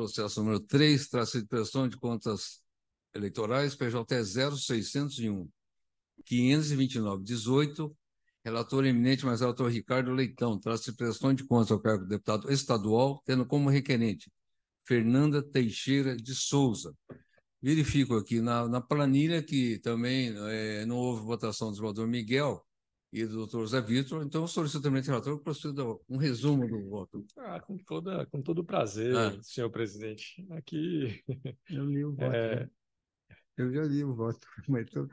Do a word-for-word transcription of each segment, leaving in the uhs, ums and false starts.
processo número três, traço de prestação de contas eleitorais, P J zero seiscentos e um, quinhentos e vinte e nove, dezoito, relator eminente mais autor Ricardo Leitão, traço de prestação de contas ao cargo de deputado estadual, tendo como requerente Fernanda Teixeira de Souza. Verifico aqui na, na planilha que também é, não houve votação do senador Miguel e do doutor Zé Vitor, então eu solicito também ao relator que proceda um resumo do voto. Ah, com, toda, com todo prazer, Ah. senhor presidente. Aqui. Eu li o voto. É... Né? Eu já li o voto, mas tô...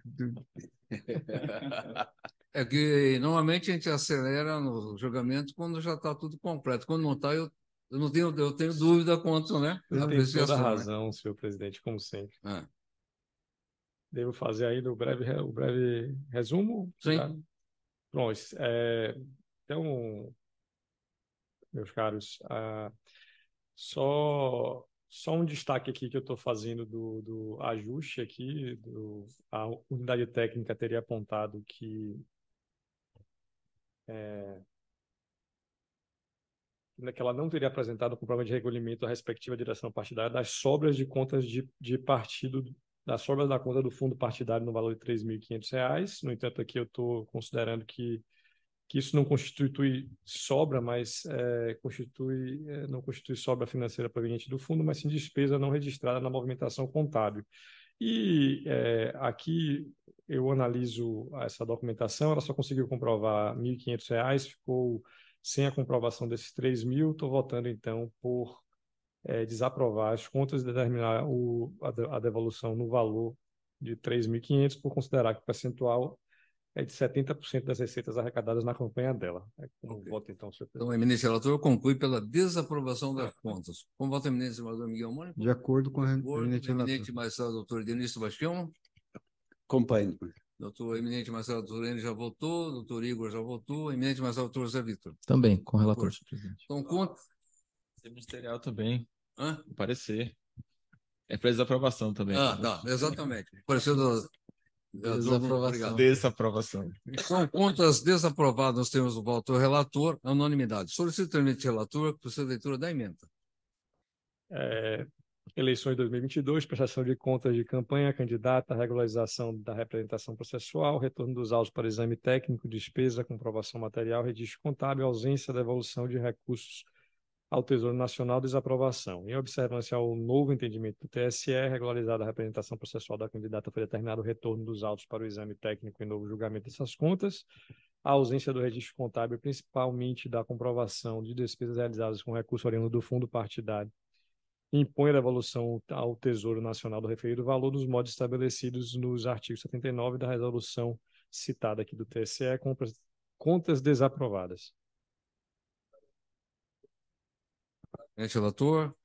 É que normalmente a gente acelera no julgamento quando já está tudo completo. Quando não está, eu, eu não tenho, eu tenho dúvida quanto, né? Você A tem toda a apreciação, razão, né? senhor presidente, como sempre. Ah. Devo fazer aí o breve, o breve resumo? Sim. Já? Pronto. É... Então, meus caros, ah, só, só um destaque aqui que eu estou fazendo do, do ajuste aqui. Do, a unidade técnica teria apontado que é, que ela não teria apresentado com prova de recolhimento a respectiva direção partidária das sobras de contas de, de partido, das sobras da conta do fundo partidário no valor de três mil e quinhentos reais. No entanto, aqui eu estou considerando que, que isso não constitui sobra, mas é, constitui, é, não constitui sobra financeira proveniente do fundo, mas sim despesa não registrada na movimentação contábil. E é, aqui eu analiso essa documentação, ela só conseguiu comprovar mil e quinhentos reais, ficou sem a comprovação desses três mil, estou votando, então, por é, desaprovar as contas e determinar o, a, a devolução no valor de três mil e quinhentos, por considerar que o percentual é de setenta por cento das receitas arrecadadas na campanha dela. É como okay. Voto, então, senhor presidente. Então, eminente relator, conclui pela desaprovação das contas. Como voto eminente senador Miguel Mônaco? De acordo com a eminente relator. Eminente magistrado doutor Denis Sebastião? Acompanho. Doutor eminente magistrado doutor N já votou, doutor Igor já votou, eminente magistrado doutor Zé Vitor. Também, com o relator, senhor presidente. Então, conta. Ministerial também. Hã? Parecer. É para desaprovação também. Ah, tá, exatamente. Parecer do... Desaprovação. Desaprovação. São contas desaprovadas, nós temos o voto do relator, anonimidade. Solicito ao relator que proceda a leitura da emenda. É, eleições dois mil e vinte e dois, prestação de contas de campanha, candidata, regularização da representação processual, retorno dos autos para exame técnico, despesa, comprovação material, registro contábil, ausência, devolução de recursos ao Tesouro Nacional, desaprovação. Em observância ao novo entendimento do T S E, regularizada a representação processual da candidata, foi determinado o retorno dos autos para o exame técnico e novo julgamento dessas contas. A ausência do registro contábil, principalmente da comprovação de despesas realizadas com recurso oriundo do fundo partidário, impõe a devolução ao Tesouro Nacional do referido valor nos modos estabelecidos nos artigos setenta e nove da resolução citada aqui do T S E, com contas desaprovadas. Eminente relator.